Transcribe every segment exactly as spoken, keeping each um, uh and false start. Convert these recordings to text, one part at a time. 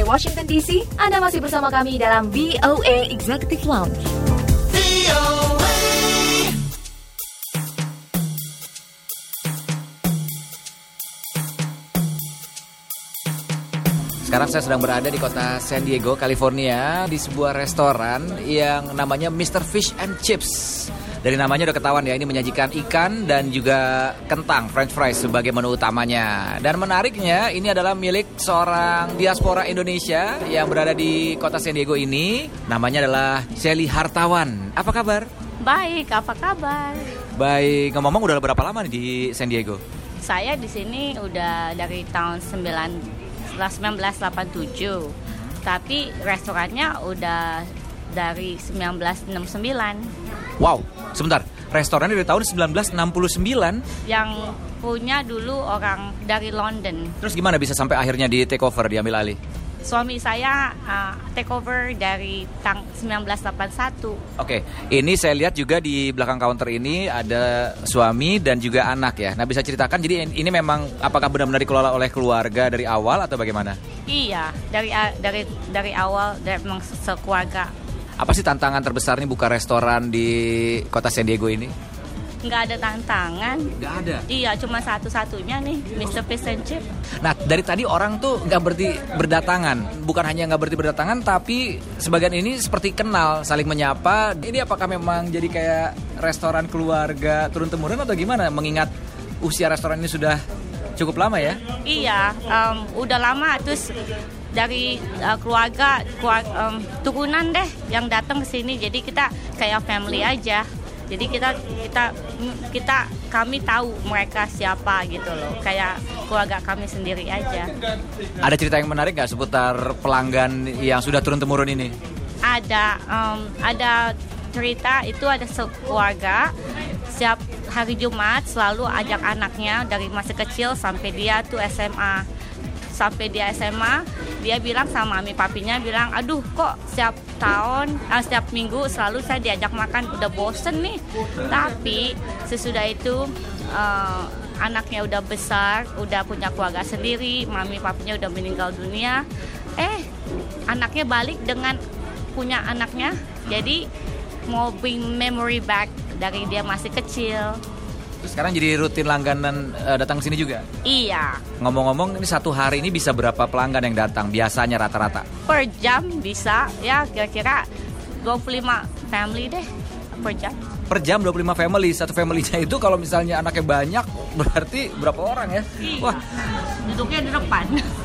Washington D C, Anda masih bersama kami dalam V O A Executive Lounge. Sekarang saya sedang berada di kota San Diego, California, di sebuah restoran yang namanya mister Fish and Chips. Dari namanya udah ketahuan ya, ini menyajikan ikan dan juga kentang, french fries sebagai menu utamanya. Dan menariknya, ini adalah milik seorang diaspora Indonesia yang berada di kota San Diego ini. Namanya adalah Shelly Hartawan. Apa kabar? Baik, apa kabar? Baik, ngomong-ngomong udah berapa lama nih di San Diego? Saya di sini udah dari tahun sembilan belas delapan puluh tujuh, tapi restorannya udah dari sembilan belas enam puluh sembilan. Wow, sebentar, restorannya dari tahun sembilan belas enam puluh sembilan? Yang punya dulu orang dari London. Terus gimana bisa sampai akhirnya di take over, diambil alih? Suami saya uh, take over dari tang sembilan belas delapan puluh satu. Oke, ini saya lihat juga di belakang counter ini ada suami dan juga anak ya. Nah, bisa ceritakan jadi ini memang apakah benar-benar dikelola oleh keluarga dari awal atau bagaimana? Iya, dari dari dari awal dari memang sekeluarga. Apa sih tantangan terbesar nih buka restoran di kota San Diego ini? Nggak ada tantangan. Nggak ada? Iya, cuma satu-satunya nih, mister Fish and Chip. Nah, dari tadi orang tuh nggak berarti berdatangan. Bukan hanya nggak berarti berdatangan, tapi sebagian ini seperti kenal, saling menyapa. Ini apakah memang jadi kayak restoran keluarga turun-temurun atau gimana? Mengingat usia restoran ini sudah cukup lama ya? Iya, um, udah lama. Terus dari uh, keluarga, keluarga um, turunan deh yang datang ke sini. Jadi kita kayak family aja. Jadi kita kita kita kami tahu mereka siapa gitu loh, kayak keluarga kami sendiri aja. Ada cerita yang menarik nggak seputar pelanggan yang sudah turun temurun ini? Ada um, ada cerita itu ada keluarga setiap hari Jumat selalu ajak anaknya dari masih kecil sampai dia tuh S M A. Sampai dia S M A, dia bilang sama mami papinya bilang, aduh kok setiap tahun, uh, setiap minggu selalu saya diajak makan, udah bosen nih. Tapi sesudah itu uh, anaknya udah besar, udah punya keluarga sendiri, mami papinya udah meninggal dunia. Eh, anaknya balik dengan punya anaknya, jadi mau bring memory back dari dia masih kecil. Terus sekarang jadi rutin langganan uh, datang ke sini juga? Iya. Ngomong-ngomong, ini satu hari ini bisa berapa pelanggan yang datang biasanya rata-rata? Per jam bisa ya kira-kira dua puluh lima family deh per jam. Per jam dua puluh lima family. Satu family-nya itu kalau misalnya anaknya banyak berarti berapa orang ya? Iya. Wah, duduknya di depan.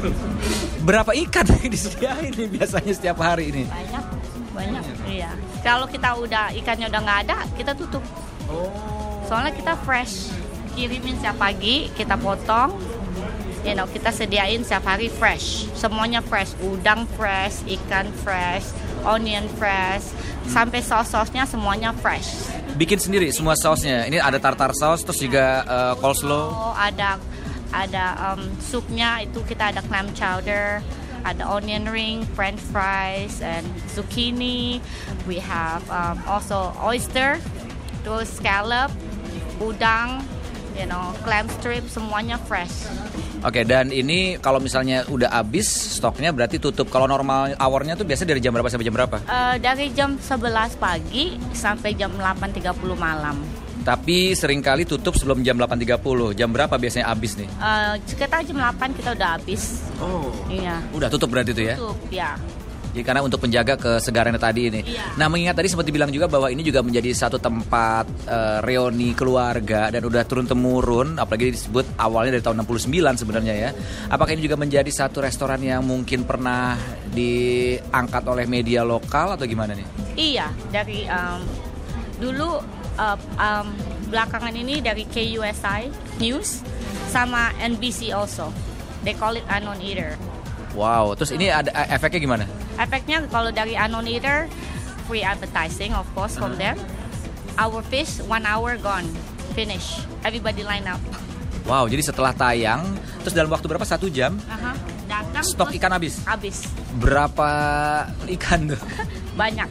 Berapa ikan yang disediain nih biasanya setiap hari ini? Banyak, banyak. Iya. Kalau kita udah ikannya udah nggak ada, kita tutup. Oh. Soalnya kita fresh, kirimin setiap pagi, kita potong, you know, kita sediain setiap hari fresh, semuanya fresh, udang fresh, ikan fresh, onion fresh, sampai saus-sausnya semuanya fresh. Bikin sendiri semua sausnya, ini ada tartar saus, terus juga uh, coleslaw. Oh, ada ada um, supnya itu kita ada clam chowder, ada onion ring, french fries, and zucchini. We have um, also oyster, terus scallop, udang, you know, clam strip, semuanya fresh. Oke, dan ini kalau misalnya udah habis stoknya berarti tutup. Kalau normal hournya tuh biasa dari jam berapa sampai jam berapa? Uh, dari jam sebelas pagi sampai jam delapan tiga puluh malam. Tapi seringkali tutup sebelum jam delapan tiga puluh. Jam berapa biasanya habis nih? Uh, sekitar jam delapan kita udah habis. Oh. Iya. Udah tutup berarti itu ya? Tutup, ya. Jadi karena untuk menjaga kesegarannya tadi ini. Iya. Nah, mengingat tadi sempat dibilang juga bahwa ini juga menjadi satu tempat uh, reuni keluarga dan udah turun temurun, apalagi disebut awalnya dari tahun enam puluh sembilan sebenarnya ya. Apakah ini juga menjadi satu restoran yang mungkin pernah diangkat oleh media lokal atau gimana nih? Iya, dari um, dulu uh, um, belakangan ini dari K U S I News sama N B C also. They call it Unknown Eater. Wow, terus ini ada efeknya gimana? Efeknya kalau dari Unknown Eater, free advertising of course from them. Our fish one hour gone, finish. Everybody line up. Wow, jadi setelah tayang, terus dalam waktu berapa? Satu jam? Uh-huh. Datang, stok ikan habis? Habis. Berapa ikan tuh? Banyak.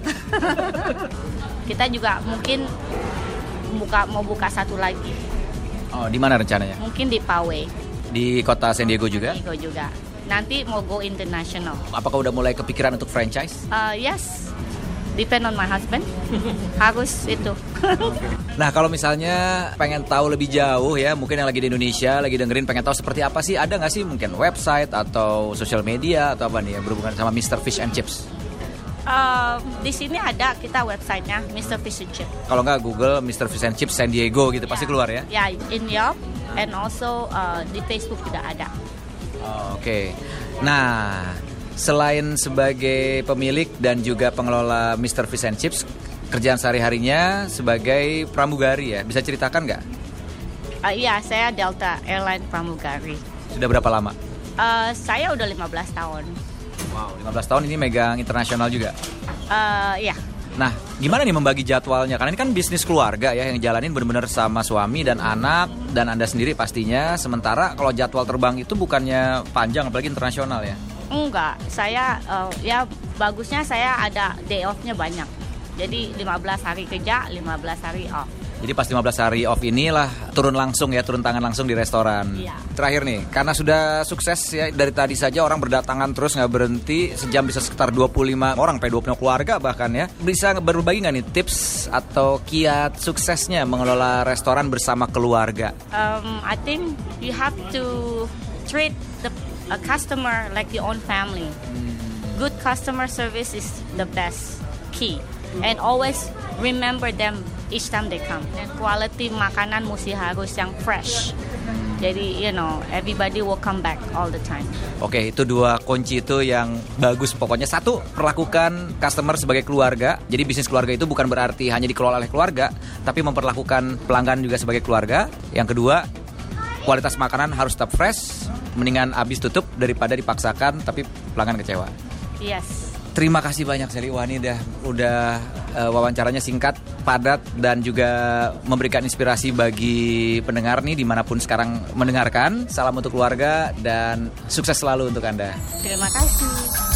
Kita juga mungkin buka mau buka satu lagi. Oh, di mana rencananya? Mungkin di Poway. Di kota San Diego juga? San Diego juga. nanti mau go international. Apakah udah mulai kepikiran untuk franchise? Uh, yes, depend on my husband. Harus itu. Nah, kalau misalnya pengen tahu lebih jauh ya, mungkin yang lagi di Indonesia, lagi dengerin pengen tahu seperti apa sih, ada nggak sih mungkin website atau social media atau apa nih yang berhubungan sama mister Fish and Chips? Uh, di sini ada kita websitenya mister Fish and Chips. Kalau nggak Google mister Fish and Chips San Diego gitu, yeah. Pasti keluar ya? Ya, yeah, in Yelp and also uh, di Facebook juga ada. Oh, Oke, okay. Nah selain sebagai pemilik dan juga pengelola mister Fish and Chips, kerjaan sehari-harinya sebagai pramugari ya, bisa ceritakan nggak? Uh, iya, saya Delta Airline pramugari. Sudah berapa lama? Uh, saya udah lima belas tahun. Wow, lima belas tahun ini megang internasional juga? Uh, iya. Nah, gimana nih membagi jadwalnya? Karena ini kan bisnis keluarga ya, yang jalanin benar-benar sama suami dan anak dan Anda sendiri pastinya. Sementara kalau jadwal terbang itu bukannya panjang, apalagi internasional ya? Enggak, saya uh, ya bagusnya saya ada day off-nya banyak. Jadi lima belas hari kerja, lima belas hari off. Jadi pas lima belas hari off inilah turun langsung ya, turun tangan langsung di restoran. Iya. Terakhir nih, karena sudah sukses ya, dari tadi saja orang berdatangan terus nggak berhenti, sejam bisa sekitar dua puluh lima orang, sampai dua puluh keluarga bahkan ya. Bisa berbagi nggak nih tips atau kiat suksesnya mengelola restoran bersama keluarga? Um, I think you have to treat the a customer like your own family. Good customer service is the best key. And always remember them each time they come. Dan quality makanan mesti harus yang fresh. Jadi, you know, everybody will come back all the time. Oke, itu dua kunci itu yang bagus pokoknya. Satu, perlakukan customer sebagai keluarga. Jadi bisnis keluarga itu bukan berarti hanya dikelola oleh keluarga, tapi memperlakukan pelanggan juga sebagai keluarga. Yang kedua, kualitas makanan harus tetap fresh. Mendingan habis tutup daripada dipaksakan tapi pelanggan kecewa. Yes. Terima kasih banyak Sally Wani dah udah uh, wawancaranya singkat, padat dan juga memberikan inspirasi bagi pendengar nih dimanapun sekarang mendengarkan. Salam untuk keluarga dan sukses selalu untuk Anda. Terima kasih.